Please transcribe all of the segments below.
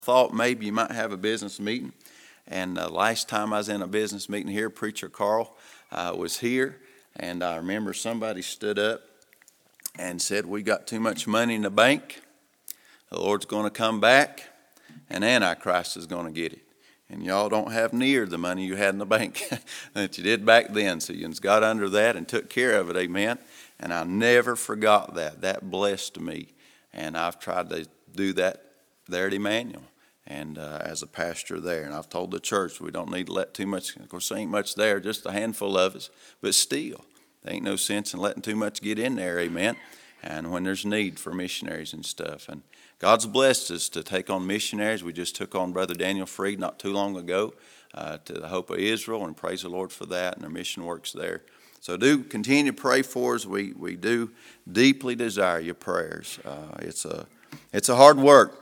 thought maybe you might have a business meeting. And last time I was in a business meeting here, Preacher Carl was here. And I remember somebody stood up and said, "We got too much money in the bank. The Lord's going to come back, and Antichrist is going to get it. And y'all don't have near the money you had in the bank that you did back then." So you got under that and took care of it, amen. And I never forgot that. That blessed me. And I've tried to do that there at Emmanuel and as a pastor there. And I've told the church we don't need to let too much, of course there ain't much there, just a handful of us, but still, there ain't no sense in letting too much get in there, amen. And when there's need for missionaries and stuff. And God's blessed us to take on missionaries. We just took on Brother Daniel Freed not too long ago to the Hope of Israel, and praise the Lord for that and their mission works there. So do continue to pray for us. We do deeply desire your prayers. It's a hard work,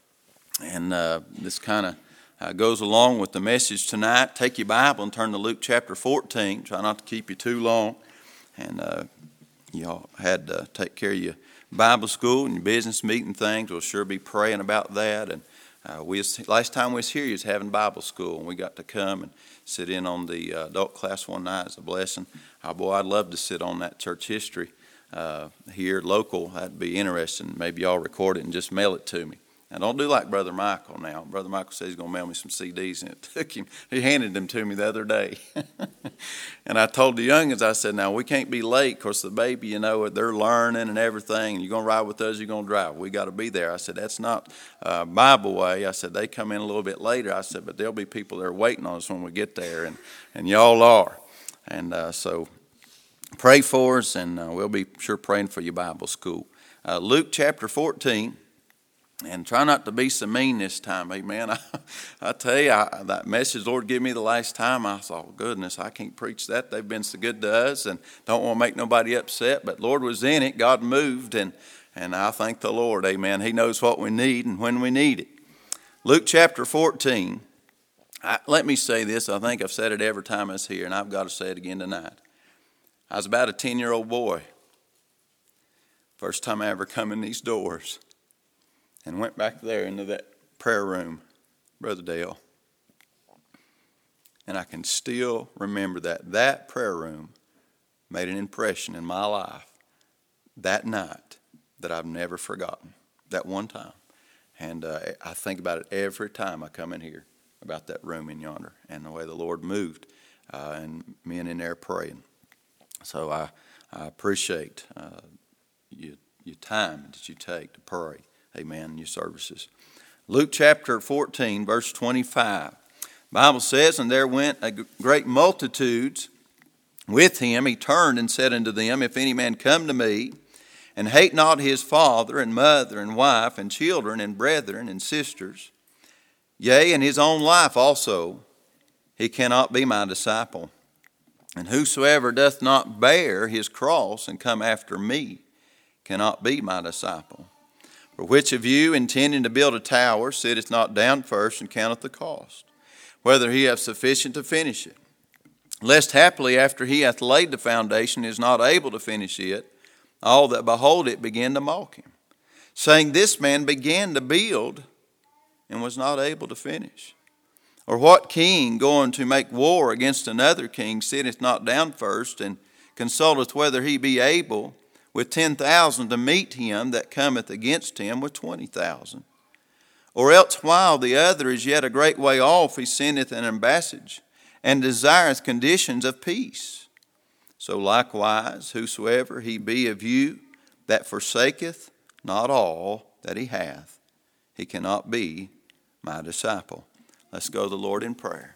and this kind of goes along with the message tonight. Take your Bible and turn to Luke chapter 14. Try not to keep you too long. And y'all had to take care of your Bible school and your business meeting things. We'll sure be praying about that. And last time we was here, you was having Bible school, and we got to come and sit in on the adult class one night. It's a blessing. Oh, boy, I'd love to sit on that church history here, local. That'd be interesting. Maybe y'all record it and just mail it to me. Now, don't do like Brother Michael now. Brother Michael says he's going to mail me some CDs, and it took him. He handed them to me the other day. And I told the youngins, I said, now, we can't be late. Of course, the baby, you know, they're learning and everything. And you're going to ride with us, you're going to drive. We got to be there. I said, that's not Bible way. I said, they come in a little bit later. I said, but there'll be people there waiting on us when we get there, and y'all are. And so pray for us, and we'll be sure praying for your Bible school. Luke chapter 14. And try not to be so mean this time, amen. I tell you, that message the Lord gave me the last time, I thought, goodness, I can't preach that. They've been so good to us and don't want to make nobody upset. But Lord was in it. God moved, and I thank the Lord, amen. He knows what we need and when we need it. Luke chapter 14. Let me say this. I think I've said it every time I was here, and I've got to say it again tonight. I was about a 10-year-old boy. First time I ever come in these doors. And went back there into that prayer room, Brother Dale. And I can still remember that prayer room made an impression in my life that night that I've never forgotten, that one time. And I think about it every time I come in here, about that room in yonder and the way the Lord moved and men in there praying. So I appreciate your time that you take to pray. Amen, your services. Luke chapter 14, verse 25. Bible says, and there went a great multitudes with him. He turned and said unto them, if any man come to me, and hate not his father and mother and wife and children and brethren and sisters, yea, and his own life also, he cannot be my disciple. And whosoever doth not bear his cross and come after me cannot be my disciple. For which of you, intending to build a tower, sitteth not down first and counteth the cost, whether he have sufficient to finish it? Lest haply after he hath laid the foundation, is not able to finish it, all that behold it begin to mock him, saying, this man began to build and was not able to finish. Or what king, going to make war against another king, sitteth not down first and consulteth whether he be able with 10,000 to meet him that cometh against him with 20,000? Or else while the other is yet a great way off, he sendeth an ambassage, and desireth conditions of peace. So likewise, whosoever he be of you that forsaketh not all that he hath, he cannot be my disciple. Let's go to the Lord in prayer.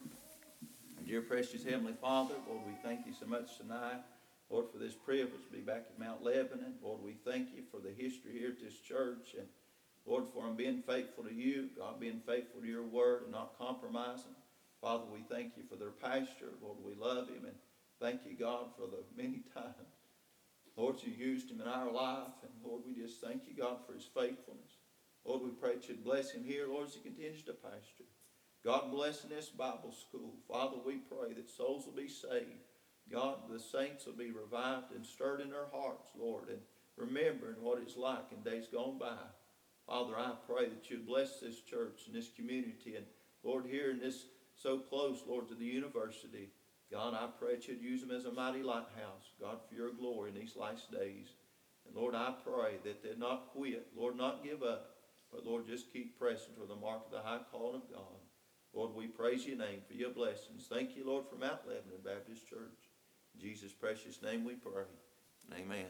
Dear precious Heavenly Father, Lord, we thank you so much tonight, Lord, for this privilege to be back at Mount Lebanon. Lord, we thank you for the history here at this church. And Lord, for him being faithful to you, God being faithful to your word and not compromising. Father, we thank you for their pastor. Lord, we love him. And thank you, God, for the many times, Lord, you used him in our life. And Lord, we just thank you, God, for his faithfulness. Lord, we pray that you'd bless him here, Lord, as he continues to pastor. God, bless in this Bible school. Father, we pray that souls will be saved. God, the saints will be revived and stirred in their hearts, Lord, and remembering what it's like in days gone by. Father, I pray that you'd bless this church and this community. And Lord, here in this so close, Lord, to the university, God, I pray that you'd use them as a mighty lighthouse, God, for your glory in these last days. And Lord, I pray that they'd not quit, Lord, not give up, but Lord, just keep pressing toward the mark of the high calling of God. Lord, we praise your name for your blessings. Thank you, Lord, for Mount Lebanon Baptist Church. In Jesus' precious name we pray. Amen.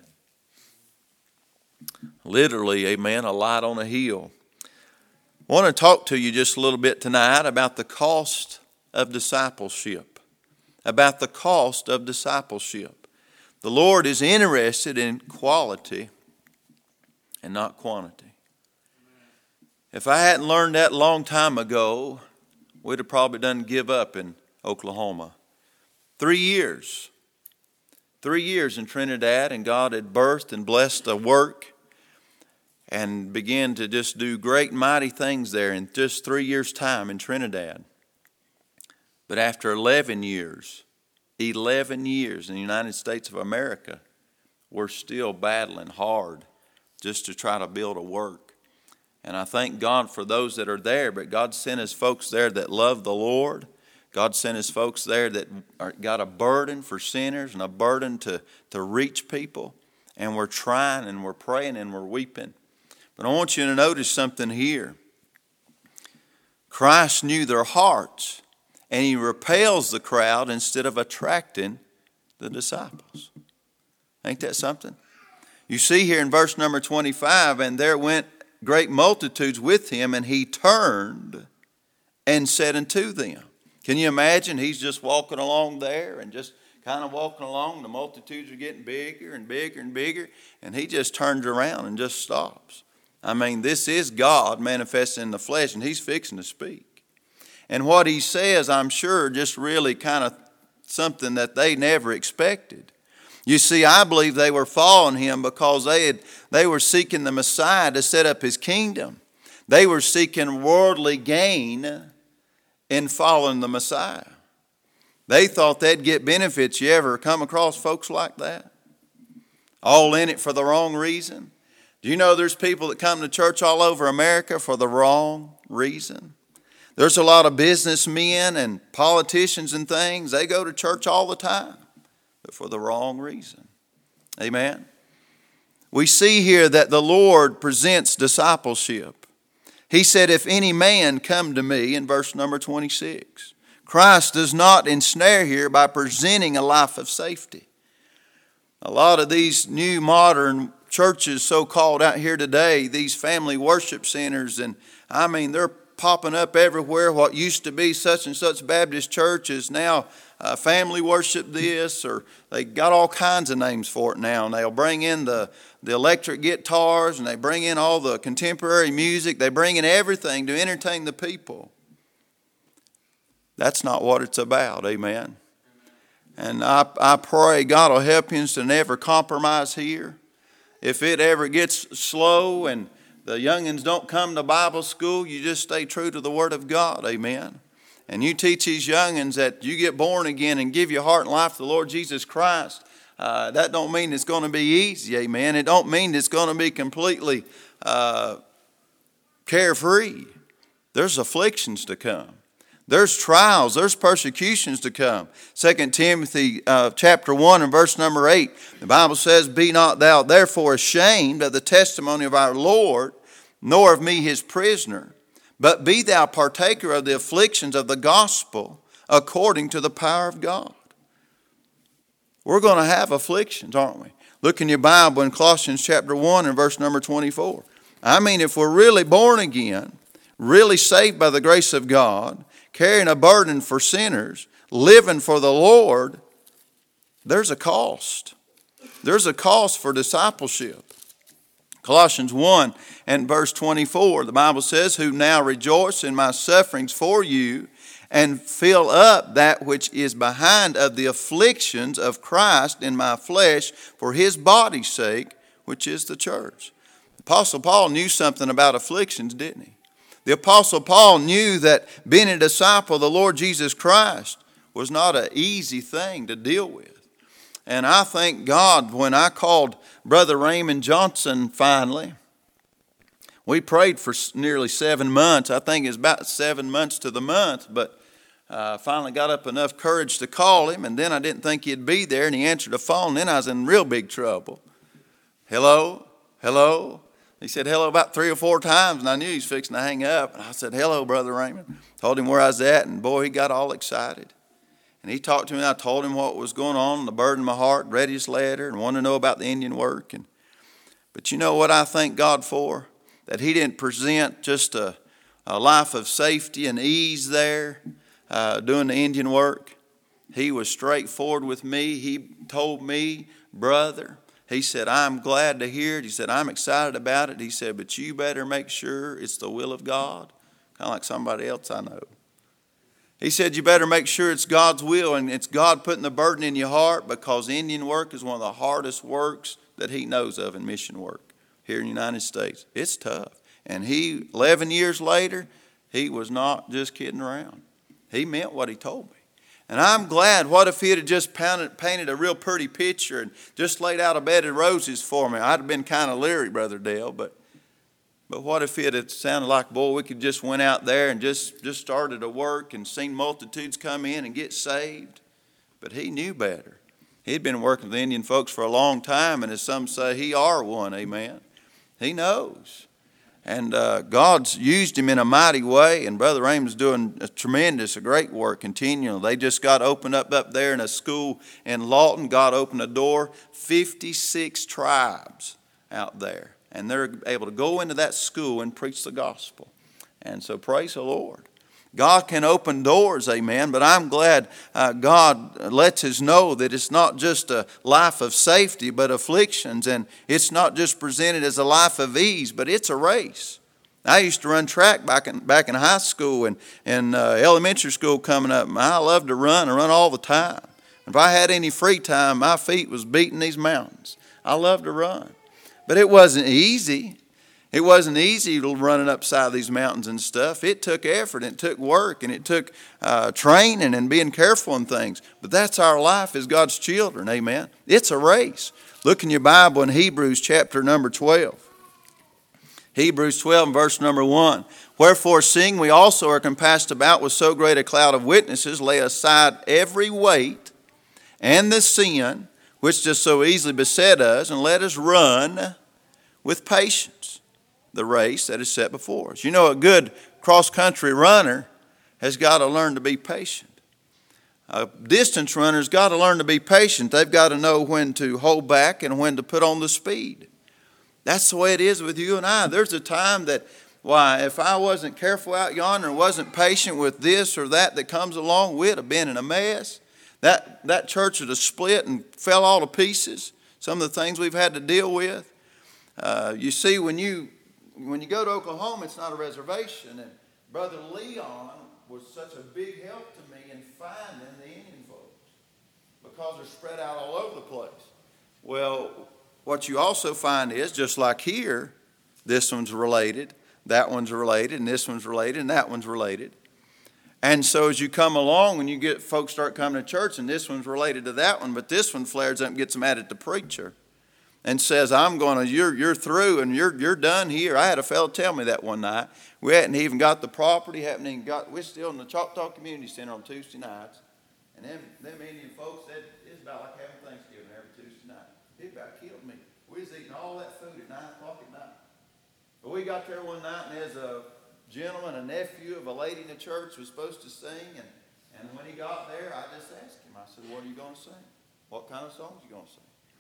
Literally, amen, a light on a hill. I want to talk to you just a little bit tonight about the cost of discipleship. About the cost of discipleship. The Lord is interested in quality and not quantity. If I hadn't learned that a long time ago, we'd have probably done give up in Oklahoma. 3 years. 3 years in Trinidad, and God had birthed and blessed a work and began to just do great and mighty things there in just 3 years' time in Trinidad. But after 11 years in the United States of America, we're still battling hard just to try to build a work. And I thank God for those that are there, but God sent his folks there that love the Lord. God sent his folks there that got a burden for sinners and a burden to reach people. And we're trying and we're praying and we're weeping. But I want you to notice something here. Christ knew their hearts, and he repels the crowd instead of attracting the disciples. Ain't that something? You see here in verse number 25, and there went great multitudes with him, and he turned and said unto them. Can you imagine? He's just walking along there and just kind of walking along. The multitudes are getting bigger and bigger and bigger, and he just turns around and just stops. I mean, this is God manifested in the flesh, and he's fixing to speak. And what he says, I'm sure, just really kind of something that they never expected. You see, I believe they were following him because they were seeking the Messiah to set up his kingdom. They were seeking worldly gain in following the Messiah. They thought they'd get benefits. You ever come across folks like that? All in it for the wrong reason? Do you know there's people that come to church all over America for the wrong reason? There's a lot of businessmen and politicians and things. They go to church all the time, but for the wrong reason. Amen. We see here that the Lord presents discipleship. He said, if any man come to me, in verse number 26. Christ does not ensnare here by presenting a life of safety. A lot of these new modern churches so-called out here today, these family worship centers, and I mean they're popping up everywhere. What used to be such and such Baptist church is now family worship this, or they got all kinds of names for it now. And they'll bring in the electric guitars, and they bring in all the contemporary music. They bring in everything to entertain the people. That's not what it's about, amen. And I pray God will help you to never compromise here. If it ever gets slow and the youngins don't come to Bible school, you just stay true to the Word of God, amen. And you teach these youngins that you get born again and give your heart and life to the Lord Jesus Christ. That don't mean it's going to be easy, amen. It don't mean it's going to be completely carefree. There's afflictions to come. There's trials, there's persecutions to come. 2 Timothy chapter 1 and verse number 8, the Bible says, be not thou therefore ashamed of the testimony of our Lord, nor of me his prisoner, but be thou partaker of the afflictions of the gospel according to the power of God. We're going to have afflictions, aren't we? Look in your Bible in Colossians chapter 1 and verse number 24. I mean, if we're really born again, really saved by the grace of God, carrying a burden for sinners, living for the Lord, there's a cost. There's a cost for discipleship. Colossians 1 and verse 24, the Bible says, who now rejoice in my sufferings for you, and fill up that which is behind of the afflictions of Christ in my flesh for his body's sake, which is the church. The Apostle Paul knew something about afflictions, didn't he? The Apostle Paul knew that being a disciple of the Lord Jesus Christ was not an easy thing to deal with. And I thank God when I called Brother Raymond Johnson finally, We prayed for nearly 7 months. I think it's about 7 months to the month, but I finally got up enough courage to call him, and then I didn't think he'd be there, and he answered the phone, and then I was in real big trouble. Hello? Hello? He said hello about 3 or 4 times, and I knew he was fixing to hang up. And I said, hello, Brother Raymond. Told him where I was at, and boy, he got all excited. And he talked to me, and I told him what was going on, the burden in my heart, read his letter, and wanted to know about the Indian work. But you know what I thank God for? That he didn't present just a life of safety and ease there doing the Indian work. He was straightforward with me. He told me, brother, he said, I'm glad to hear it. He said, I'm excited about it. He said, but you better make sure it's the will of God. Kind of like somebody else I know. He said, you better make sure it's God's will and it's God putting the burden in your heart, because Indian work is one of the hardest works that he knows of in mission work here in the United States. It's tough. And 11 years later, he was not just kidding around. He meant what he told me. And I'm glad. What if he had just painted a real pretty picture and just laid out a bed of roses for me? I'd have been kind of leery, Brother Dale. But what if it had sounded like, boy, we could just went out there and just started to work and seen multitudes come in and get saved? But he knew better. He'd been working with the Indian folks for a long time, and as some say, he are one, amen. He knows. And God's used him in a mighty way, and Brother Raymond's doing a great work continually. They just got opened up there in a school in Lawton. God opened a door, 56 tribes out there. And they're able to go into that school and preach the gospel. And so praise the Lord. God can open doors, amen, but I'm glad God lets us know that it's not just a life of safety, but afflictions, and it's not just presented as a life of ease, but it's a race. I used to run track back in high school and elementary school coming up. I loved to run. I run all the time. If I had any free time, my feet was beating these mountains. I loved to run. But it wasn't easy. It wasn't easy running upside these mountains and stuff. It took effort, and it took work, and it took training and being careful and things. But that's our life as God's children, amen. It's a race. Look in your Bible in Hebrews chapter number 12. Hebrews 12 and verse number 1. Wherefore, seeing we also are compassed about with so great a cloud of witnesses, lay aside every weight and the sin which does so easily beset us, and let us run with patience the race that is set before us. You know, a good cross-country runner has got to learn to be patient. A distance runner's got to learn to be patient. They've got to know when to hold back and when to put on the speed. That's the way it is with you and I. There's a time that, if I wasn't careful out yonder and wasn't patient with this or that comes along, we'd have been in a mess. That church would have split and fell all to pieces. Some of the things we've had to deal with. You see, when you go to Oklahoma, it's not a reservation. And Brother Leon was such a big help to me in finding the Indian folks, because they're spread out all over the place. Well, what you also find is, just like here, this one's related, that one's related, and this one's related, and that one's related. And so as you come along, when you get folks start coming to church, and this one's related to that one, but this one flares up and gets mad at the preacher and says, you're through and you're done here. I had a fellow tell me that one night. We hadn't even got the property, we're still in the Choctaw Community Center on Tuesday nights. And them Indian folks said, it's about like having Thanksgiving every Tuesday night. It about killed me. We was eating all that food at 9 o'clock at night. But we got there one night, and there's a gentleman, a nephew of a lady in the church, was supposed to sing. And when he got there, I just asked him, I said, what are you going to sing? What kind of songs are you going to sing?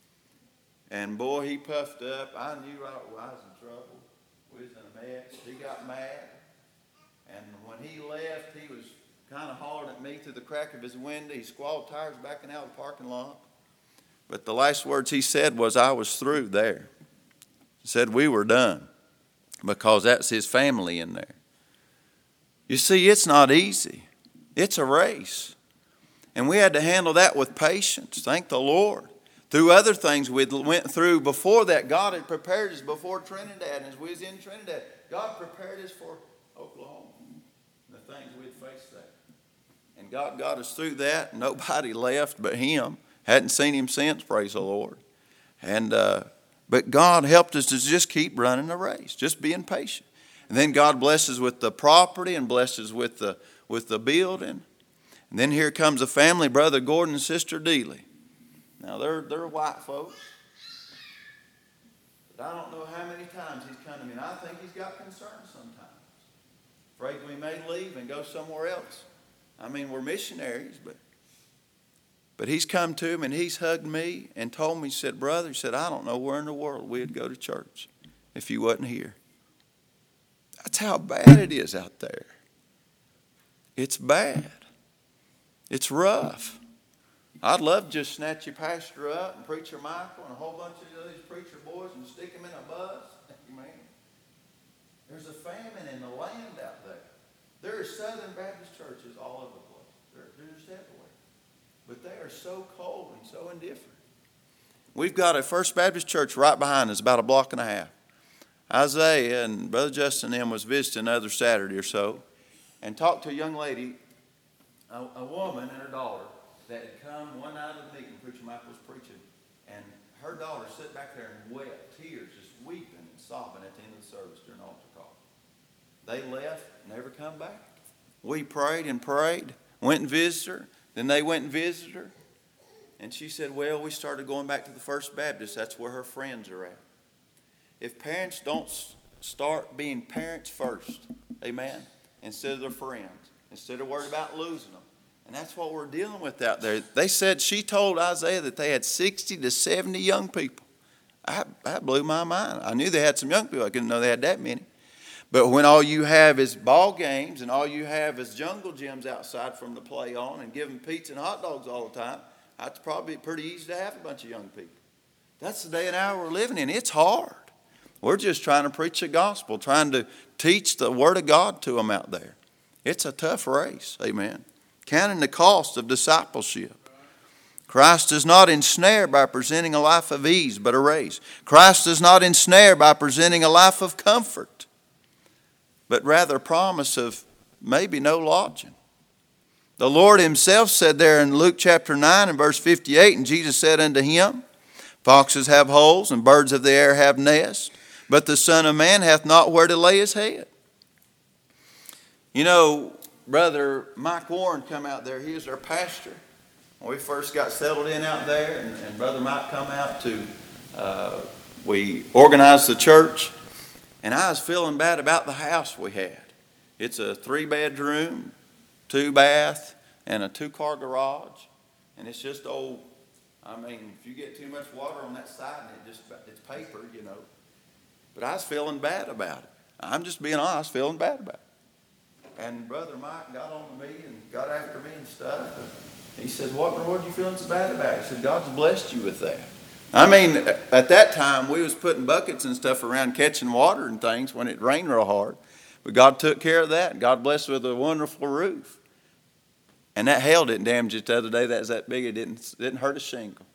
And boy, he puffed up. I knew I was in trouble. We was in a mess. He got mad. And when he left, he was kind of hollering at me through the crack of his window. He squalled tires backing out of the parking lot. But the last words he said was, I was through there. He said, we were done, because that's his family in there. You see, it's not easy. It's a race. And we had to handle that with patience. Thank the Lord. Through other things we went through before that, God had prepared us before Trinidad. And as we was in Trinidad, God prepared us for Oklahoma, the things we'd face there. And God got us through that. Nobody left but him. Hadn't seen him since, praise the Lord. And But God helped us to just keep running the race, just being patient. And then God blesses with the property and blesses with the building. And then here comes a family, Brother Gordon and Sister Dealey. Now, they're white folks. But I don't know how many times he's come to me, and I think he's got concerns sometimes. Afraid we may leave and go somewhere else. I mean, we're missionaries, but he's come to him and he's hugged me and told me, he said, brother, he said, I don't know where in the world we'd go to church if you wasn't here. That's how bad it is out there. It's bad. It's rough. I'd love to just snatch your pastor up and Preacher Michael and a whole bunch of these preacher boys and stick them in a bus. Man, there's a famine in the land out there. There are Southern Baptist churches all over the place. They're just everywhere. But they are so cold and so indifferent. We've got a First Baptist church right behind us, about a block and a half. Isaiah and Brother Justin and them was visiting another Saturday or so and talked to a young lady, a woman and her daughter, that had come one night of the meeting, Preacher Michael was preaching, and her daughter sat back there and wept, tears, just weeping and sobbing at the end of the service during the altar call. They left, never come back. We prayed and prayed, went and visited her. Then they went and visited her. And she said, well, we started going back to the First Baptist. That's where her friends are at. If parents don't start being parents first, amen, instead of their friends, instead of worried about losing them. And that's what we're dealing with out there. They said, she told Isaiah that they had 60 to 70 young people. That blew my mind. I knew they had some young people. I didn't know they had that many. But when all you have is ball games and all you have is jungle gyms outside from the play on and giving pizza and hot dogs all the time, that's probably pretty easy to have a bunch of young people. That's the day and hour we're living in. It's hard. We're just trying to preach the gospel, trying to teach the Word of God to them out there. It's a tough race, amen. Counting the cost of discipleship. Christ does not ensnare by presenting a life of ease, but a race. Christ does not ensnare by presenting a life of comfort, but rather a promise of maybe no lodging. The Lord himself said there in Luke chapter 9 and verse 58, and Jesus said unto him, foxes have holes and birds of the air have nests, but the Son of Man hath not where to lay his head. You know, Brother Mike Warren come out there. He was our pastor when we first got settled in out there, and Brother Mike come out to, we organized the church, and I was feeling bad about the house we had. It's a 3-bedroom, 2-bath, and a 2-car garage, and it's just old. I mean, if you get too much water on that side, it's paper, you know. But I was feeling bad about it. I'm just being honest, feeling bad about it. And Brother Mike got on to me and got after me and stuff. And he said, what in the world are you feeling so bad about? He said, God's blessed you with that. I mean, at that time, we was putting buckets and stuff around catching water and things when it rained real hard. But God took care of that. God blessed with a wonderful roof. And that hail didn't damage it the other day. That was that big. It didn't hurt a shingle.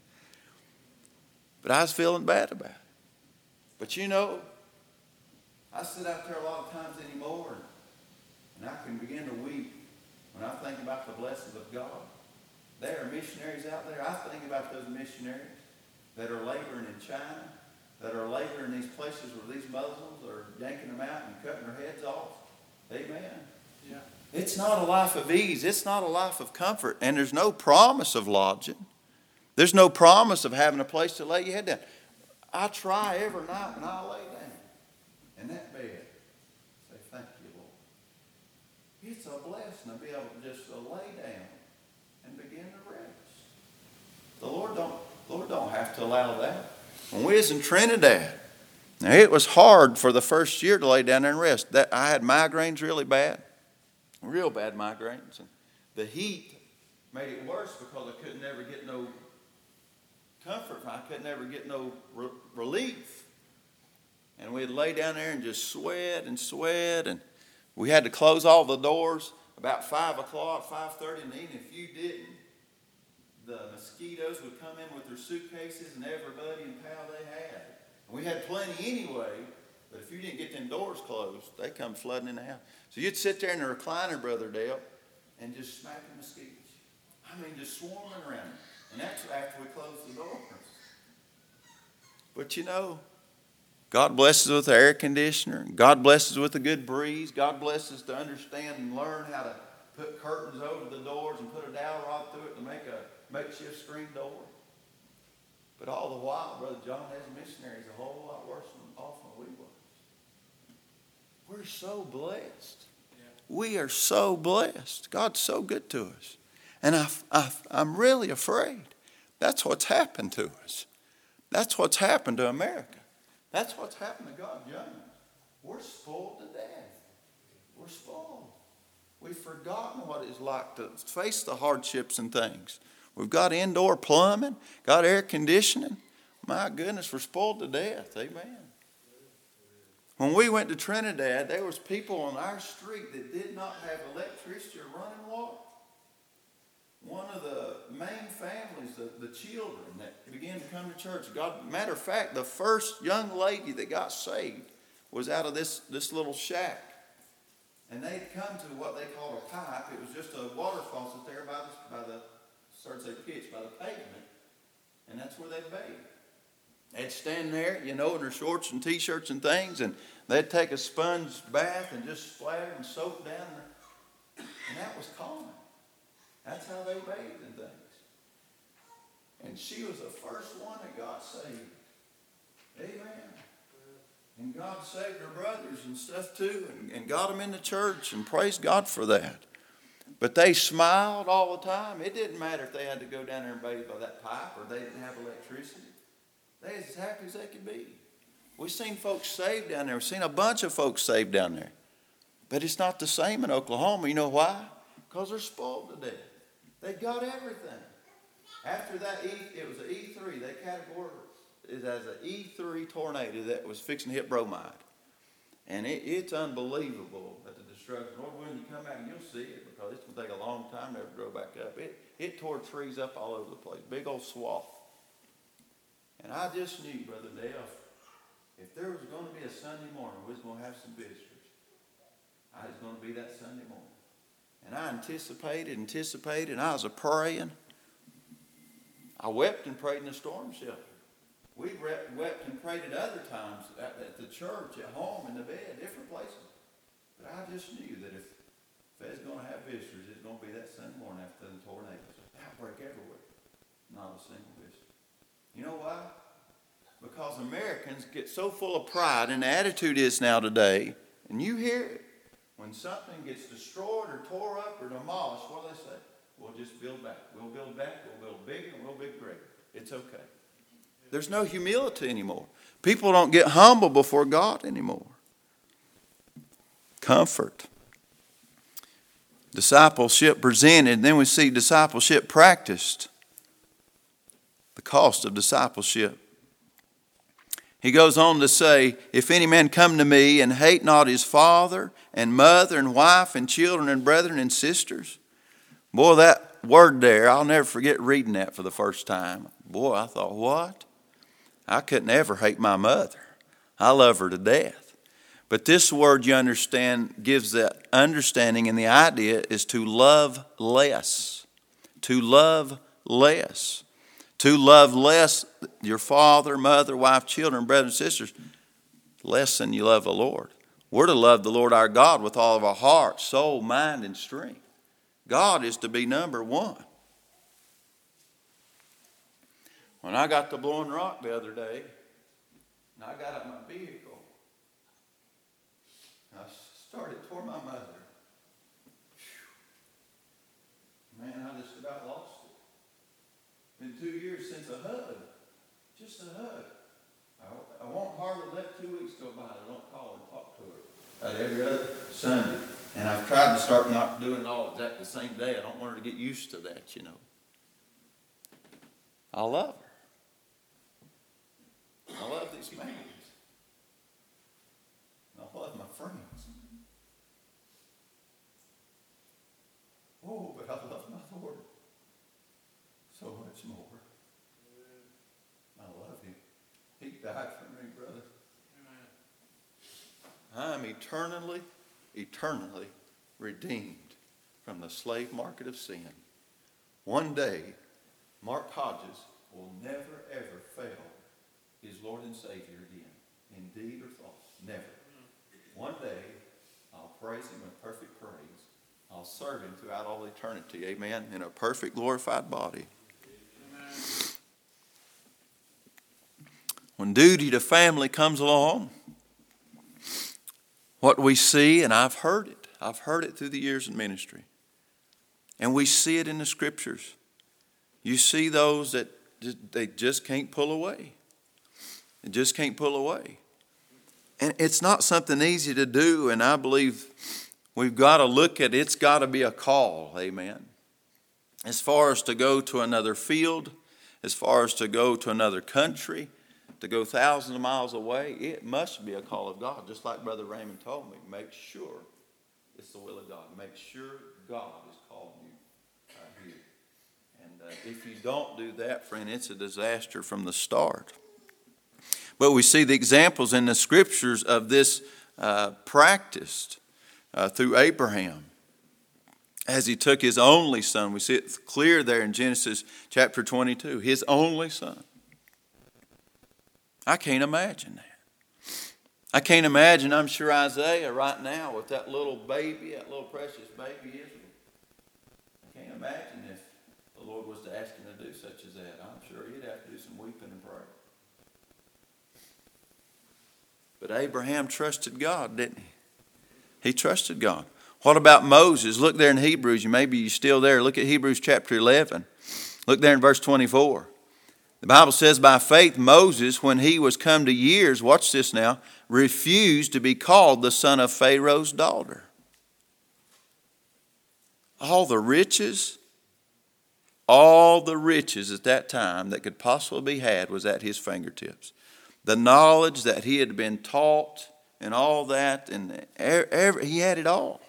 But I was feeling bad about it. But you know, I sit out there a lot of times anymore, and I can begin to weep when I think about the blessings of God. There are missionaries out there. I think about those missionaries that are laboring in China, that are laboring in these places where these Muslims are yanking them out and cutting their heads off. Amen. Yeah. It's not a life of ease. It's not a life of comfort. And there's no promise of lodging. There's no promise of having a place to lay your head down. I try every night when I lay down in that bed. Say, thank you, Lord. It's a blessing to be able to just lay down and begin to rest. The Lord don't have to allow that. When we was in Trinidad, now it was hard for the first year to lay down there and rest. I had migraines really bad, real bad migraines. And the heat made it worse because I couldn't ever get no comfort. I couldn't ever get no relief. And we'd lay down there and just sweat. And we had to close all the doors about 5 o'clock, 5:30 in the evening. If you didn't, the mosquitoes would come in with their suitcases and everybody and pal they had. And we had plenty anyway, but if you didn't get them doors closed, they come flooding in the house. So you'd sit there in the recliner, Brother Dale, and just smack the mosquitoes. I mean, just swarming around. And that's after we closed the doors. But God blesses with the air conditioner. God blesses with a good breeze. God blesses to understand and learn how to put curtains over the doors and put a dowel rod through it to make a makeshift screen door. But all the while, Brother John, as a missionary, is a whole lot worse off than we were. We're so blessed. We are so blessed. God's so good to us. And I'm really afraid that's what's happened to us. That's what's happened to America. That's what's happened to God, young. We're spoiled to death. We're spoiled. We've forgotten what it's like to face the hardships and things. We've got indoor plumbing, got air conditioning. My goodness, we're spoiled to death. Amen. When we went to Trinidad, there was people on our street that did not have electricity or running water. One of the main families, the children that began to come to church. Matter of fact, the first young lady that got saved was out of this little shack. And they'd come to what they called a pipe. It was just a water faucet there by the pavement. And that's where they'd bathe. They'd stand there, in their shorts and T-shirts and things, and they'd take a sponge bath and just splatter and soak down there. And that was common. That's how they bathed and things. And she was the first one that got saved. Amen. And God saved her brothers and stuff too, and got them in the church, and praise God for that. But they smiled all the time. It didn't matter if they had to go down there and bathe by that pipe or they didn't have electricity. They were as happy as they could be. We've seen folks saved down there. We've seen a bunch of folks saved down there. But it's not the same in Oklahoma. You know why? Because they're spoiled to death. They got everything. After that, it was an E3. They categorized it as an E3 tornado that was fixing to hit Bromide. And it's unbelievable at the destruction. Lord, when you come out, you'll see it because it's going to take a long time to grow back up. It tore trees up all over the place. Big old swath. And I just knew, Brother Dale, if there was going to be a Sunday morning, we was going to have some visitors. I was going to be that Sunday morning. And I anticipated, and I was a-praying. I wept and prayed in the storm shelter. We wept and prayed at other times, at the church, at home, in the bed, different places. But I just knew that if there's going to have visitors, it's going to be that Sunday morning after the tornadoes. Outbreak everywhere. Not a single visitor. You know why? Because Americans get so full of pride, and the attitude is now today, and you hear it, when something gets destroyed or tore up or demolished, what do they say? We'll just build back. We'll build back. We'll build bigger, and we'll build greater. It's okay. There's no humility anymore. People don't get humble before God anymore. Comfort. Discipleship presented, and then we see discipleship practiced. The cost of discipleship. He goes on to say, if any man come to me and hate not his father and mother and wife and children and brethren and sisters. Boy, that word there, I'll never forget reading that for the first time. Boy, I thought, what? I couldn't ever hate my mother. I love her to death. But this word, you understand, gives that understanding, and the idea is to love less. To love less. To love less your father, mother, wife, children, brothers, and sisters, less than you love the Lord. We're to love the Lord our God with all of our heart, soul, mind, and strength. God is to be number one. When I got to Blowing Rock the other day, and I got out of my vehicle, I started toward my mother. Man, I just about lost it. Been 2 years since a hug. Just a hug. I won't hardly let 2 weeks go by. I don't call and talk to her. Every other Sunday. And I've tried to start not doing it all exactly the same day. I don't want her to get used to that, I love her. I love these families. I love my friends. Oh, but I love my Lord so much more. I love him. He died for me, brother. I'm eternally redeemed from the slave market of sin. One day, Mark Hodges will never, ever fail his Lord and Savior again, in deed or thought. Never. One day, I'll praise him with perfect praise. I'll serve him throughout all eternity, amen, in a perfect glorified body. Amen. When duty to family comes along, what we see, and I've heard it through the years in ministry, and we see it in the scriptures. You see those that they just can't pull away. They just can't pull away. And it's not something easy to do, and I believe we've got to look at it's got to be a call, amen. As far as to go to another field, as far as to go to another country, to go thousands of miles away, it must be a call of God. Just like Brother Raymond told me, make sure it's the will of God. Make sure God is calling you here. And if you don't do that, friend, it's a disaster from the start. But we see the examples in the scriptures of this practiced through Abraham as he took his only son. We see it clear there in Genesis chapter 22, his only son. I can't imagine that. I can't imagine, I'm sure Isaiah right now with that little baby, that little precious baby Israel. I can't imagine if the Lord was to ask him to do such as that. I'm sure he'd have to do some weeping and prayer. But Abraham trusted God, didn't he? He trusted God. What about Moses? Look there in Hebrews. Maybe you're still there. Look at Hebrews chapter 11. Look there in verse 24. The Bible says, by faith Moses, when he was come to years, watch this now, refused to be called the son of Pharaoh's daughter. All the riches at that time that could possibly be had was at his fingertips. The knowledge that he had been taught and all that, and he had it all.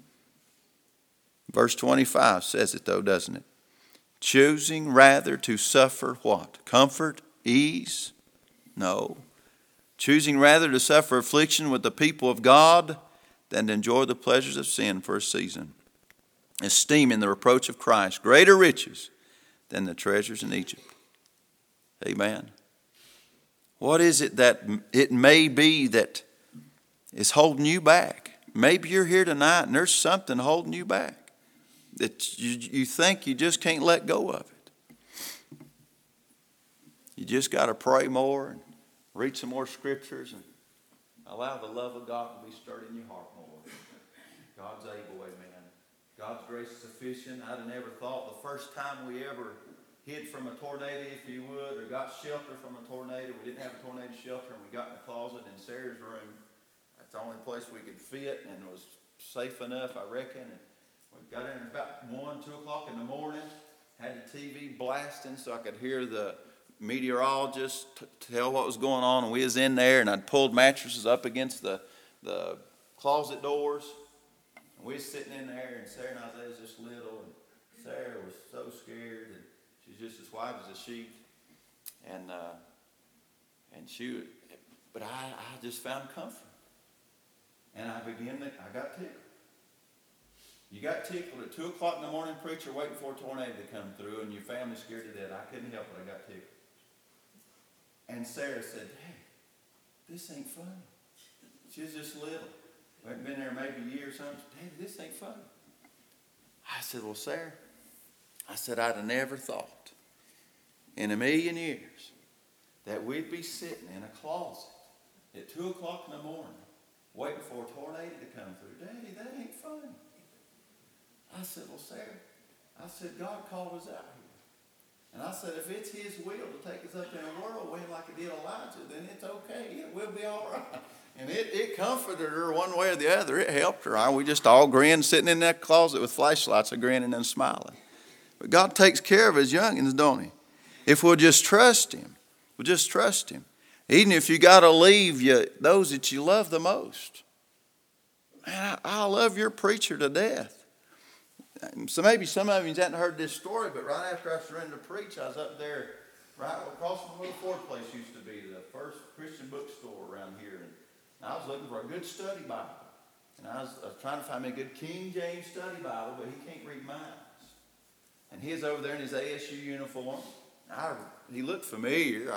Verse 25 says it though, doesn't it? Choosing rather to suffer what? Comfort? Ease? No. Choosing rather to suffer affliction with the people of God than to enjoy the pleasures of sin for a season. Esteeming the reproach of Christ greater riches than the treasures in Egypt. Amen. What is it that it may be that is holding you back? Maybe you're here tonight and there's something holding you back that you think you just can't let go of it. You just got to pray more and read some more scriptures and allow the love of God to be stirred in your heart more. God's able, amen. God's grace is sufficient. I'd have never thought the first time we ever hid from a tornado, if you would, or got shelter from a tornado. We didn't have a tornado shelter, and we got in the closet in Sarah's room. That's the only place we could fit, and it was safe enough, I reckon. And we got in about 1, 2 o'clock in the morning, had the TV blasting so I could hear the meteorologist tell what was going on, and we was in there, and I'd pulled mattresses up against the closet doors, and we was sitting in there, and Sarah and Isaiah was just little, and Sarah was so scared, and she's just as white as a sheet, and but I just found comfort, and I got tickled. You got tickled at 2 o'clock in the morning, preacher, waiting for a tornado to come through, and your family's scared to death. I couldn't help it. I got tickled. And Sarah said, hey, this ain't funny. She was just little. We hadn't been there maybe a year or something. Daddy, this ain't funny. I said, well, Sarah, I'd have never thought in a million years that we'd be sitting in a closet at 2 o'clock in the morning waiting for a tornado to come through. Daddy, that ain't funny. I said, well, Sarah, God called us out here. And I said, if it's his will to take us up in a whirlwind like it did Elijah, then it's okay. We'll be all right. And it comforted her one way or the other. It helped her. We just all grinned, sitting in that closet with flashlights, grinning and smiling. But God takes care of his youngins, don't he? If we'll just trust him. We'll just trust him. Even if you got to leave those that you love the most. Man, I love your preacher to death. So maybe some of you hadn't heard this story, but right after I surrendered to preach, I was up there right across from where the Ford place used to be, the first Christian bookstore around here. And I was looking for a good study Bible. And I was trying to find me a good King James study Bible, but he can't read mine. And he was over there in his ASU uniform. He looked familiar.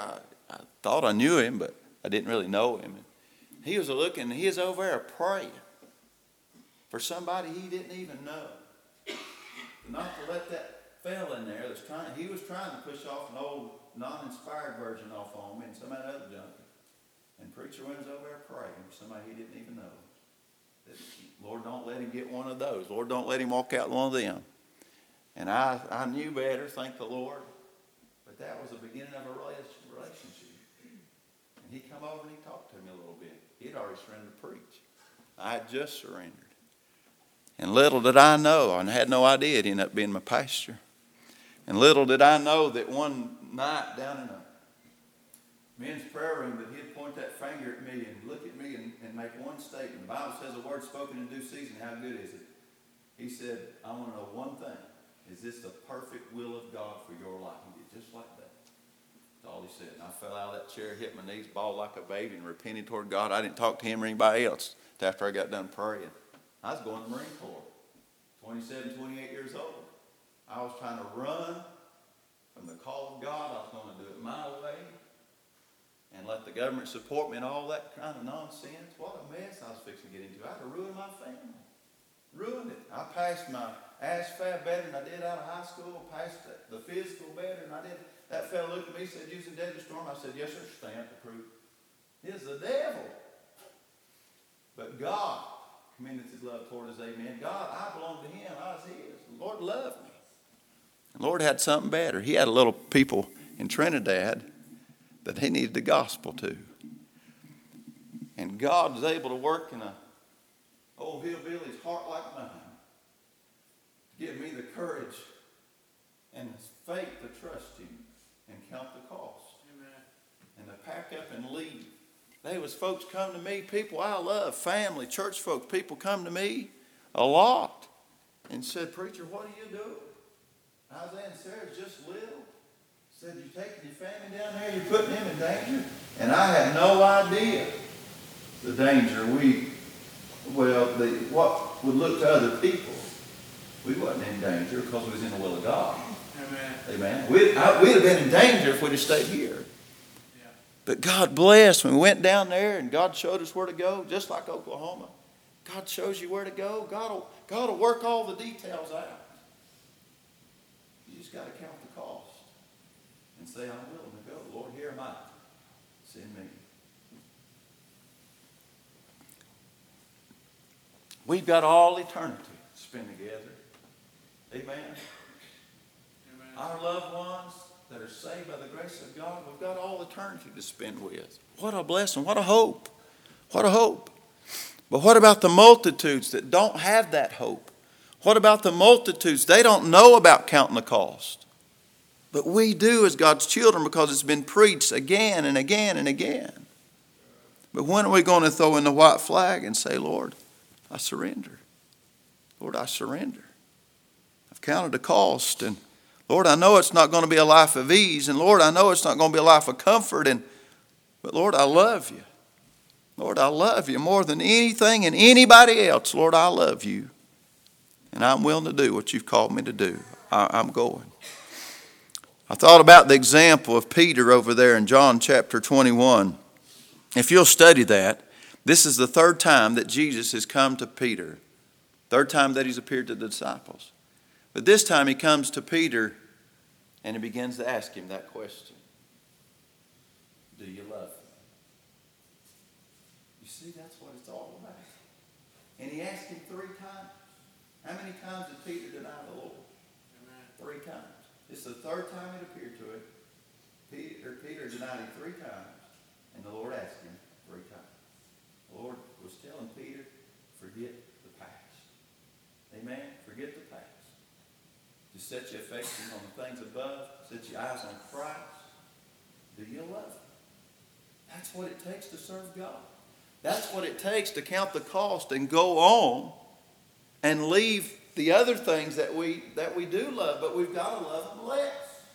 I thought I knew him, but I didn't really know him. And he was over there praying for somebody he didn't even know. Not to let that fella in there he was trying to push off an old non-inspired version off on me and some of that other junk. And preacher went over there praying for somebody he didn't even know. That, Lord, don't let him get one of those. Lord, don't let him walk out one of them. And I knew better, thank the Lord. But that was the beginning of a relationship. And he come over and he talked to me a little bit. He had already surrendered to preach. I had just surrendered. And little did I know, and I had no idea it ended up being my pastor. And little did I know that one night down in a men's prayer room that he'd point that finger at me and look at me and make one statement. The Bible says a word spoken in due season, how good is it? He said, I want to know one thing. Is this the perfect will of God for your life? He did just like that. That's all he said. And I fell out of that chair, hit my knees, bawled like a baby, and repented toward God. I didn't talk to him or anybody else after I got done praying. I was going to the Marine Corps, 27, 28 years old. I was trying to run from the call of God. I was going to do it my way and let the government support me and all that kind of nonsense. What a mess I was fixing to get into. I had to ruin my family. Ruined it. I passed my ASFAB better than I did out of high school. Passed the physical better than I did. That fellow looked at me and said, "You was in Desert Storm?" I said, "Yes, sir." Stamp to prove. It's the devil. But God commended his love toward us. Amen. God, I belong to him. I was his. The Lord loved me. The Lord had something better. He had a little people in Trinidad that he needed the gospel to. And God was able to work in a old hillbilly's heart like mine to give me the courage and the faith to trust him and count the cost. Amen. And to pack up and leave. There was folks come to me, people I love, family, church folks, people come to me a lot and said, "Preacher, what are you doing?" Isaiah and Sarah's just little. Said, "You're taking your family down there, you're putting them in danger." And I had no idea the danger what would look to other people. We wasn't in danger because we was in the will of God. Amen. Amen. We'd have been in danger if we'd have stayed here. Yeah. But God blessed. When we went down there and God showed us where to go, just like Oklahoma. God shows you where to go. God will work all the details out. You just got to count the cost and say, "I'm willing to go. Lord, here am I. Send me." We've got all eternity to spend together. Amen. Amen. Our loved ones that are saved by the grace of God, we've got all eternity to spend with. What a blessing. What a hope. What a hope. But what about the multitudes that don't have that hope? What about the multitudes? They don't know about counting the cost. But we do as God's children because it's been preached again and again and again. But when are we going to throw in the white flag and say, "Lord, I surrender. Lord, I surrender. I've counted the cost. And Lord, I know it's not going to be a life of ease. And Lord, I know it's not going to be a life of comfort. But Lord, I love you. Lord, I love you more than anything and anybody else. Lord, I love you. And I'm willing to do what you've called me to do. I'm going." I thought about the example of Peter over there in John chapter 21. If you'll study that, this is the third time that Jesus has come to Peter. Third time that he's appeared to the disciples. But this time he comes to Peter and he begins to ask him that question. Do you love me? You see, that's what it's all about. And he asked him 3 times. How many times did Peter deny the Lord? Amen. 3 times. It's the third time it appeared to him. Peter denied him 3 times. And the Lord asked him 3 times. The Lord was telling Peter, forget the past. Amen? Forget the past. Just set your affection on the things above. Set your eyes on Christ. Do you love him? That's what it takes to serve God. That's what it takes to count the cost and go on and leave the other things that we do love, but we've got to love them less.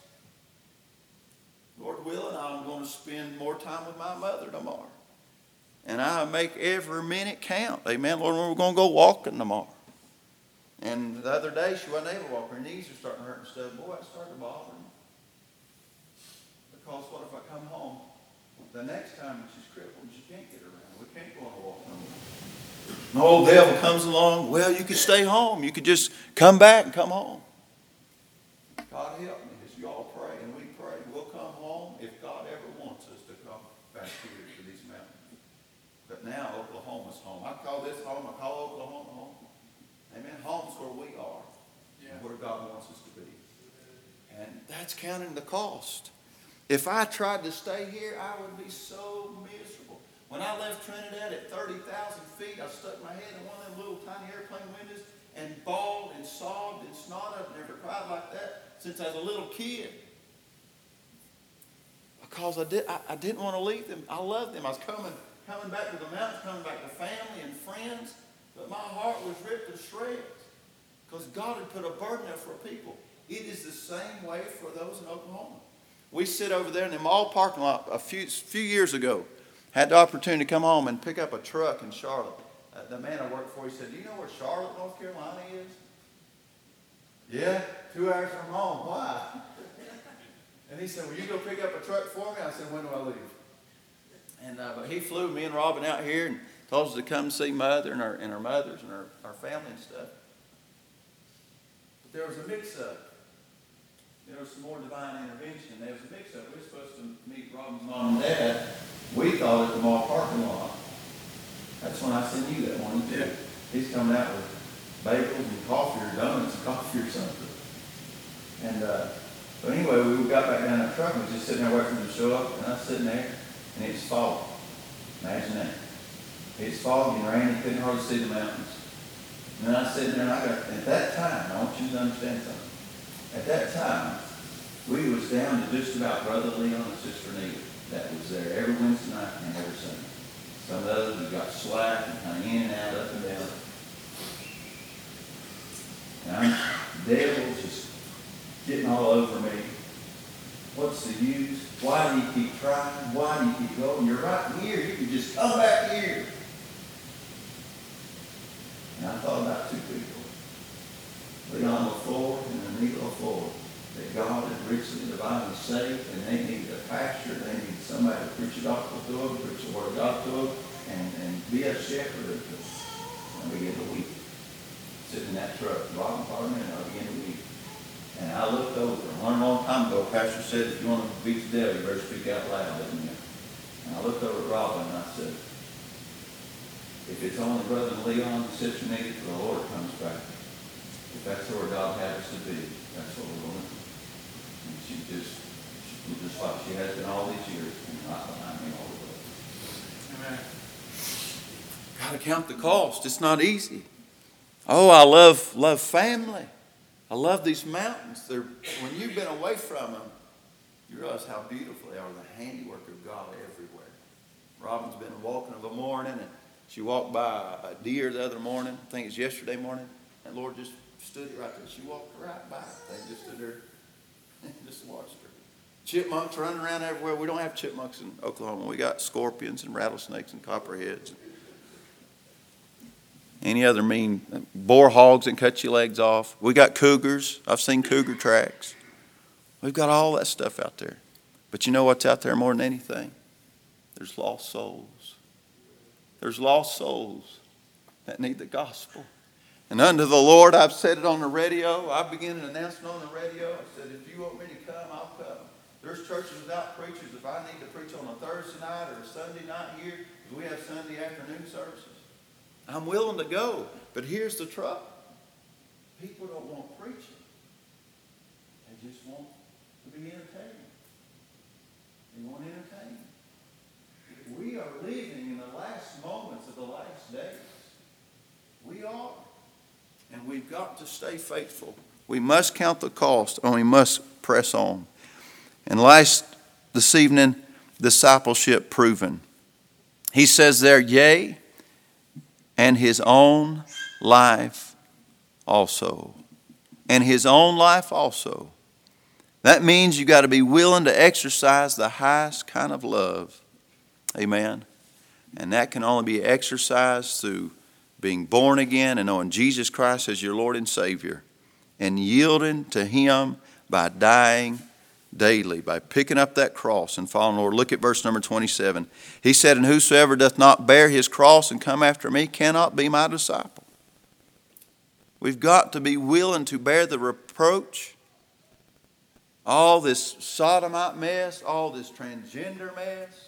Lord willing, I'm going to spend more time with my mother tomorrow. And I make every minute count. Amen. Lord, we're going to go walking tomorrow. And the other day, she wasn't able to walk. Her knees are starting to hurt and stuff. Boy, it started to bother me. Because what if I come home The next time she's crippled, she can't get around. We can't go on a walk no more. The old devil comes along. Well, you could stay home. You could just come back and come home. God help me as you all pray and we pray. We'll come home if God ever wants us to come back here to these mountains. But now Oklahoma's home. I call this home. I call Oklahoma home. Amen. Home's where we are. And where God wants us to be. And that's counting the cost. If I tried to stay here, I would be so miserable. When I left Trinidad at 30,000 feet, I stuck my head in one of them little tiny airplane windows and bawled and sobbed and snotted. I've never cried like that since I was a little kid. Because I didn't want to leave them. I loved them. I was coming back to the mountains, coming back to family and friends. But my heart was ripped to shreds. Because God had put a burden there for people. It is the same way for those in Oklahoma. We sit over there in the mall parking lot a few years ago. Had the opportunity to come home and pick up a truck in Charlotte. The man I worked for, he said, do you know where Charlotte, North Carolina is? Yeah, 2 hours from home. Why? And he said, will you go pick up a truck for me? I said, when do I leave? And but he flew me and Robin out here and told us to come see Mother and our mothers and our family and stuff. But there was a mix-up. There was some more divine intervention. There was a mix-up. We were supposed to meet Robin's mom and dad. We thought at the mall parking lot. That's when I seen you that morning too. He's coming out with bagels and coffee or donuts and coffee or something. And but anyway, we got back down in the truck and we was just sitting there waiting for him to show up. And I was sitting there and it was fog. Imagine that. It's foggy and rainy. Couldn't hardly see the mountains. And then I was sitting there and at that time, I want you to understand something. At that time, we was down to just about Brother Leon and Sister Nita that was there every Wednesday night and every Sunday. Some of the others we got slack and kind of in and out, up and down. And the devil's just getting all over me. What's the use? Why do you keep trying? Why do you keep going? You're right here. You can just come back here. And I thought about two people. Leon LaFleur and Anita LaFleur. That God had richly divinely saved, and they needed a pastor. They needed somebody to preach the gospel to them, preach the word of God to them, and be a shepherd of them. And I began to weep. Sitting in that truck, Robin called me, and I began to weep. And I looked over. One long time ago, Pastor said, if you want to beat the devil, you better speak out loud, didn't you? And I looked over at Robin, and I said, if it's only Brother Leon and Sister Nita till the Lord comes back, if that's where God had us to be, that's what we're going to do. And she just like she has been all these years, and right behind me all the way. Amen. Got to count the cost. It's not easy. Oh, I love family. I love these mountains. When you've been away from them, you realize how beautiful they are, the handiwork of God everywhere. Robin's been walking of a morning, and she walked by a deer the other morning. I think it's yesterday morning. And Lord just stood it right there. She walked right by it. They just stood there and just watched her. Chipmunks running around everywhere. We don't have chipmunks in Oklahoma. We got scorpions and rattlesnakes and copperheads. Any other mean boar hogs that cut your legs off. We got cougars. I've seen cougar tracks. We've got all that stuff out there. But you know what's out there more than anything? There's lost souls. There's lost souls that need the gospel. And unto the Lord, I've said it on the radio. I began an announcement on the radio. I said, if you want me to come, I'll come. There's churches without preachers. If I need to preach on a Thursday night or a Sunday night here, because we have Sunday afternoon services, I'm willing to go. But here's the trouble. People don't want preaching. They just want to be entertained. They want entertainment. We are living in the last moments of the last days. We are. And we've got to stay faithful. We must count the cost, and we must press on. And this evening, discipleship proven. He says there, yea, and his own life also. And his own life also. That means you got to be willing to exercise the highest kind of love. Amen. And that can only be exercised through being born again and knowing Jesus Christ as your Lord and Savior, and yielding to him by dying daily by picking up that cross and following the Lord. Look at verse number 27. He said, and whosoever doth not bear his cross and come after me cannot be my disciple. We've got to be willing to bear the reproach. All this sodomite mess, all this transgender mess.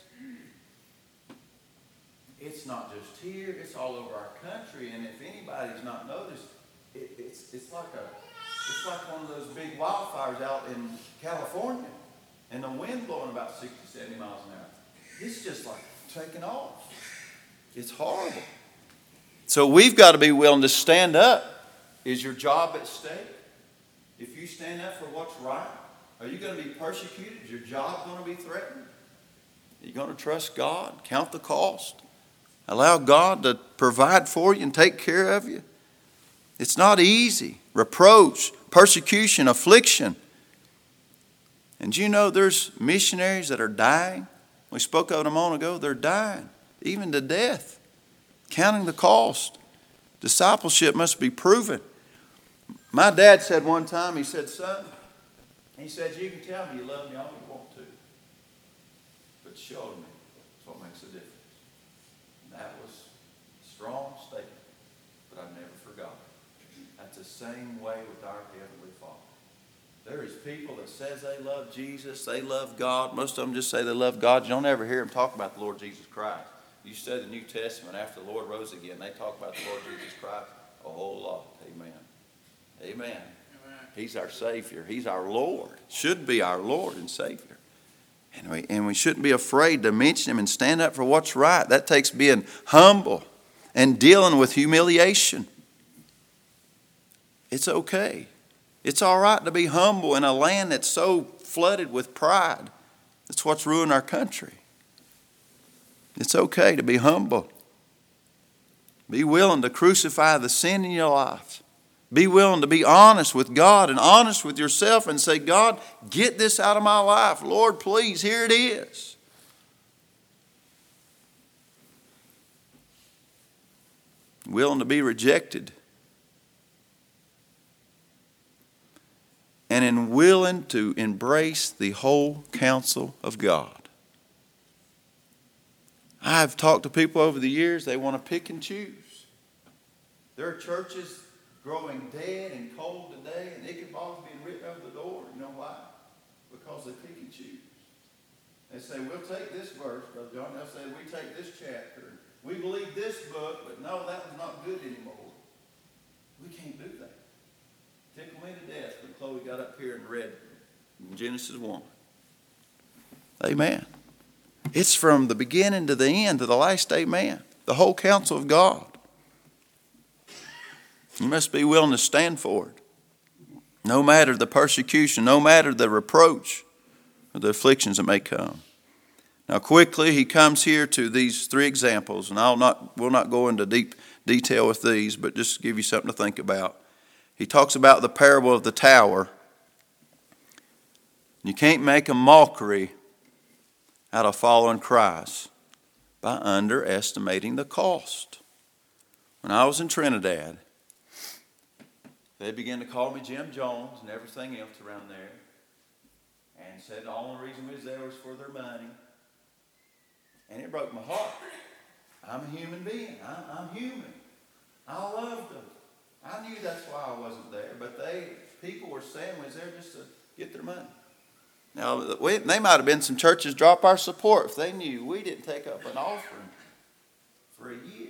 It's not just here, it's all over our country. And if anybody's not noticed, it's like one of those big wildfires out in California, and the wind blowing about 60, 70 miles an hour. It's just like taking off. It's horrible. So we've got to be willing to stand up. Is your job at stake? If you stand up for what's right, are you going to be persecuted? Is your job going to be threatened? Are you going to trust God? Count the cost. Allow God to provide for you and take care of you. It's not easy. Reproach, persecution, affliction. And you know there's missionaries that are dying. We spoke of it a moment ago. They're dying, even to death. Counting the cost. Discipleship must be proven. My dad said one time, he said, son, he said, you can tell me you love me all you want to, but show me. That's what makes a difference. And that was a strong statement, but I've never forgotten it. That's the same way with our Heavenly Father. There is people that says they love Jesus, they love God. Most of them just say they love God. You don't ever hear them talk about the Lord Jesus Christ. You study the New Testament after the Lord rose again, they talk about the Lord Jesus Christ a whole lot. Amen. Amen. He's our Savior. He's our Lord. Should be our Lord and Savior. And we shouldn't be afraid to mention Him and stand up for what's right. That takes being humble and dealing with humiliation. It's okay. It's all right to be humble in a land that's so flooded with pride. That's what's ruined our country. It's okay to be humble. Be willing to crucify the sin in your life. Be willing to be honest with God and honest with yourself and say, God, get this out of my life. Lord, please, here it is. Willing to be rejected. And in willing to embrace the whole counsel of God. I've talked to people over the years, they want to pick and choose. There are churches growing dead and cold today, and Ichabod's being written over the door. You know why? Because they pick and choose. They say, we'll take this verse, Brother John. They'll say, we take this chapter. We believe this book, but no, that was not good anymore. We can't do that. Tickle me to death when Chloe got up here and read Genesis 1. Amen. It's from the beginning to the end, to the last amen. The whole counsel of God. You must be willing to stand for it. No matter the persecution, no matter the reproach or the afflictions that may come. Now quickly he comes here to these three examples, and we'll not go into deep detail with these, but just give you something to think about. He talks about the parable of the tower. You can't make a mockery out of following Christ by underestimating the cost. When I was in Trinidad, they began to call me Jim Jones and everything else around there, and said the only reason we was there was for their money. And it broke my heart. I'm a human being. I'm human. I loved them. I knew that's why I wasn't there, but people were saying we was there just to get their money. Now, they might have been some churches drop our support if they knew we didn't take up an offering for a year.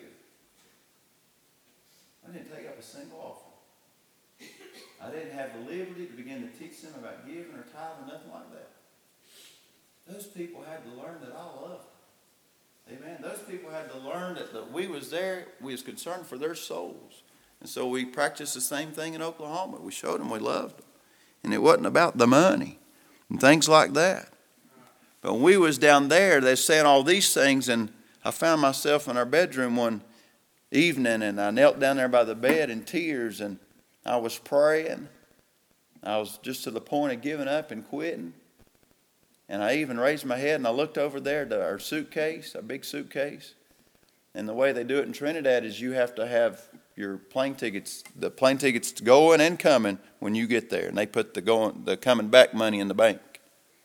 I didn't take up a single offering. I didn't have the liberty to begin to teach them about giving or tithing or nothing like that. Those people had to learn that I loved them. Amen. Those people had to learn that we was there, we was concerned for their souls. And so we practiced the same thing in Oklahoma. We showed them we loved them. And it wasn't about the money and things like that. But when we was down there, they were saying all these things, and I found myself in our bedroom one evening, and I knelt down there by the bed in tears, and I was praying. I was just to the point of giving up and quitting. And I even raised my head and I looked over there to our suitcase, a big suitcase. And the way they do it in Trinidad is you have to have your plane tickets, the going and coming when you get there. And they put the coming back money in the bank.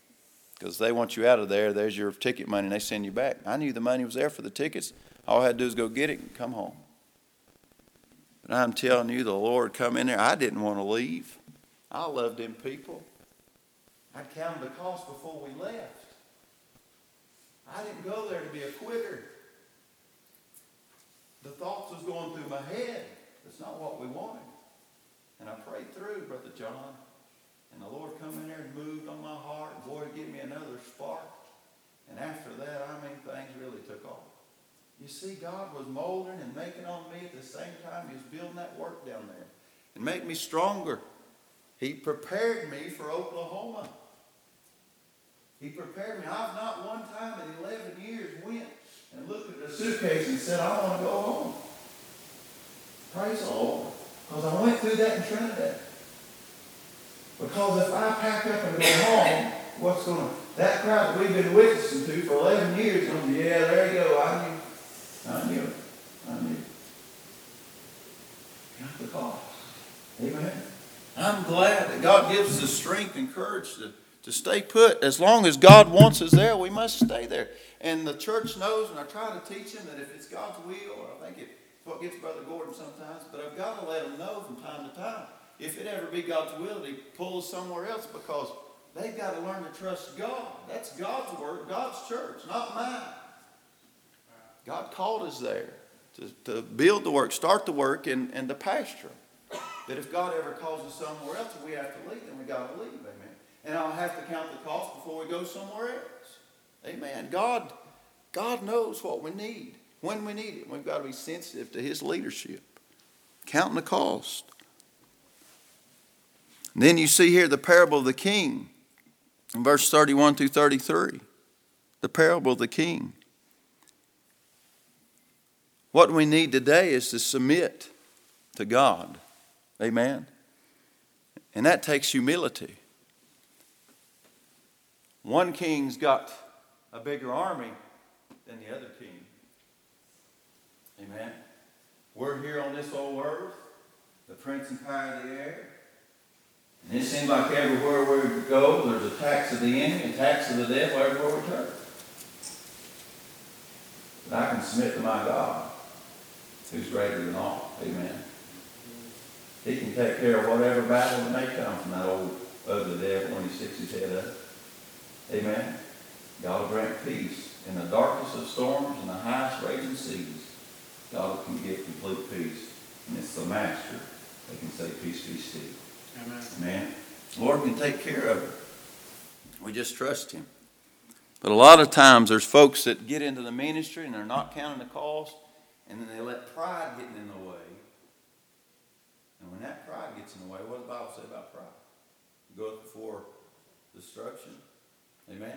because they want you out of there. There's your ticket money, and they send you back. I knew the money was there for the tickets. All I had to do was go get it and come home. But I'm telling you, the Lord come in there. I didn't want to leave. I loved them people. I counted the cost before we left. I didn't go there to be a quitter. The thoughts was going through my head. That's not what we wanted. And I prayed through, Brother John. And the Lord come in there and moved on my heart. And boy, give me another spark. And after that, things really took off. You see, God was molding and making on me at the same time He was building that work down there. And make me stronger. He prepared me for Oklahoma. He prepared me. I've not one time in 11 years went and looked at the suitcase and said, I want to go home. Praise the Lord. Because I went through that in Trinidad. Because if I pack up and go home, that crowd that we've been witnessing to for 11 years, yeah, there you go. I knew it. Count the cost. Amen. I'm glad that God gives us the strength and courage to stay put. As long as God wants us there, we must stay there. And the church knows, and I try to teach them that if it's God's will, I think it's what gets Brother Gordon sometimes, but I've got to let them know from time to time, if it ever be God's will, that He pulls somewhere else, because they've got to learn to trust God. That's God's work, God's church, not mine. God called us there to build the work, start the work, and to pasture. That if God ever calls us somewhere else and we have to leave, then we got to leave. Amen. And I'll have to count the cost before we go somewhere else. Amen. God knows what we need, when we need it. We've got to be sensitive to His leadership. Counting the cost. And then you see here the parable of the king in verse 31 through 33. The parable of the king. What we need today is to submit to God. Amen. And that takes humility. One king's got a bigger army than the other king. Amen. We're here on this old earth, the prince and power of the air. And it seems like everywhere we go, there's attacks of the enemy, attacks of the devil everywhere we turn. But I can submit to my God, who's greater than all. Amen. He can take care of whatever battle that may come from that old ugly devil when he sticks his head up. Amen. God will grant peace in the darkest of storms and the highest raging seas. God can give complete peace. And it's the master that can say, peace be still. Amen. Amen. The Lord can take care of it. We just trust Him. But a lot of times there's folks that get into the ministry and they're not counting the cost, and then they let pride get in the way. And when that pride gets in the way, what does the Bible say about pride? It goes before destruction. Amen.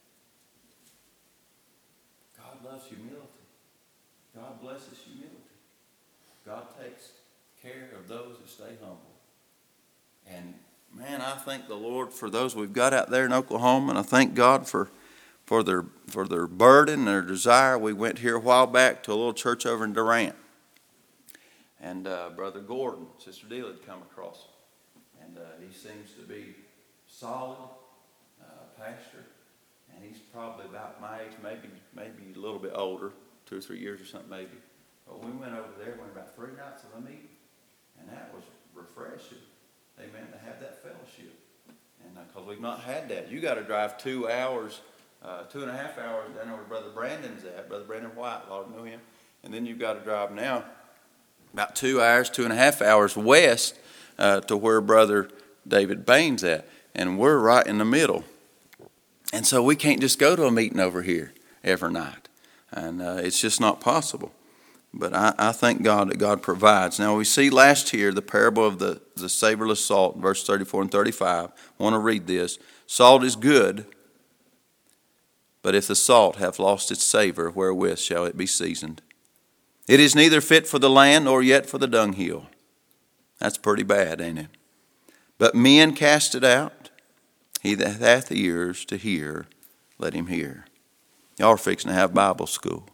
God loves humility. God blesses humility. God takes care of those who stay humble. And man, I thank the Lord for those we've got out there in Oklahoma, and I thank God for their burden, their desire. We went here a while back to a little church over in Durant, and Brother Gordon, Sister Deal had come across, and he seems to be solid pastor, and he's probably about my age, maybe a little bit older, 2 or 3 years or something maybe. But we went over there, went about 3 nights of a meeting, and that was refreshing. Amen, to have that fellowship. And because we've not had that. You got to drive 2 hours, 2.5 hours down where Brother Brandon's at, Brother Brandon White, a lot of know him. And then you've got to drive now about 2 hours, 2.5 hours west to where Brother David Bain's at. And we're right in the middle. And so we can't just go to a meeting over here every night. And it's just not possible. But I thank God that God provides. Now we see last here the parable of the savorless salt, verse 34 and 35. I want to read this. Salt is good, but if the salt hath lost its savor, wherewith shall it be seasoned? It is neither fit for the land nor yet for the dunghill. That's pretty bad, ain't it? But men cast it out. He that hath ears to hear, let him hear. Y'all are fixing to have Bible school.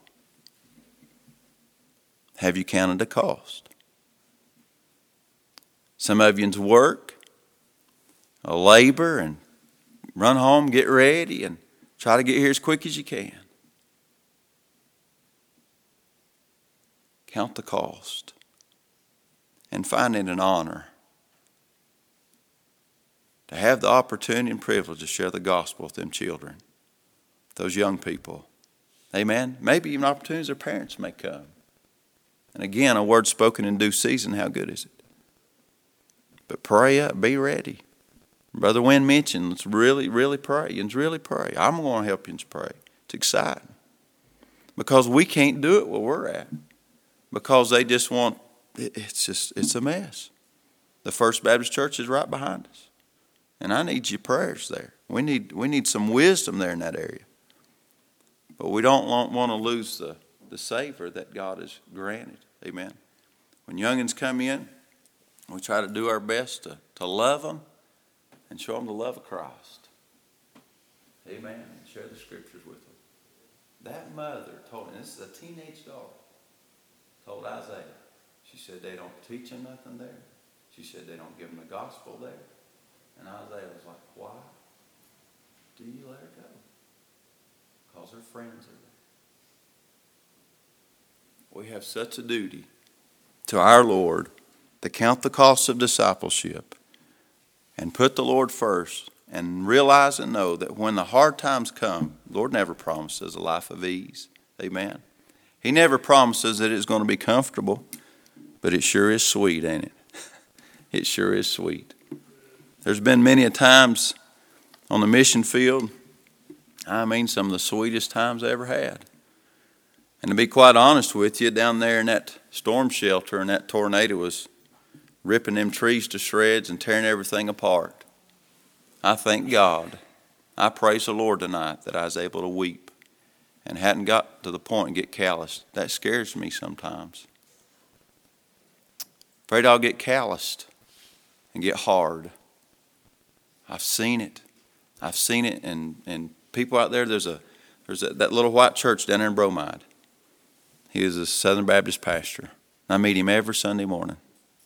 Have you counted the cost? Some of you's work, labor, and Run home, get ready, and try to get here as quick as you can. Count the cost and find it an honor to have the opportunity and privilege to share the gospel with them children, those young people. Amen. Maybe even opportunities their parents may come. And again, a word spoken in due season, how good is it? But pray up, be ready. Brother Wynn mentioned, let's really, really pray. And really pray. I'm going to help you pray. It's exciting. Because we can't do it where we're at. Because they just want, it's a mess. The First Baptist Church is right behind us. And I need your prayers there. We need some wisdom there in that area. But we don't want to lose the savor that God has granted. Amen. When youngins come in, we try to do our best to love them and show them the love of Christ. Amen. And share the scriptures with them. That mother told me, this is a teenage daughter, told Isaiah, she said they don't teach them nothing there. She said they don't give them the gospel there. And Isaiah was like, why do you let her go? Because her friends are there. We have such a duty to our Lord to count the cost of discipleship and put the Lord first and realize and know that when the hard times come, the Lord never promises a life of ease. Amen. He never promises that it's going to be comfortable, but it sure is sweet, ain't it? It sure is sweet. There's been many a times on the mission field, I mean some of the sweetest times I ever had. And to be quite honest with you, down there in that storm shelter and that tornado was ripping them trees to shreds and tearing everything apart. I thank God. I praise the Lord tonight that I was able to weep and hadn't got to the point and get calloused. That scares me sometimes. Afraid I'll get calloused and get hard. I've seen it. I've seen it and people out there, there's that little white church down there in Bromide. He is a Southern Baptist pastor. I meet him every Sunday morning.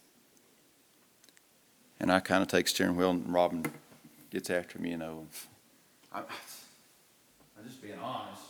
And I kind of take steering wheel and Robin gets after me, you know. I'm just being honest.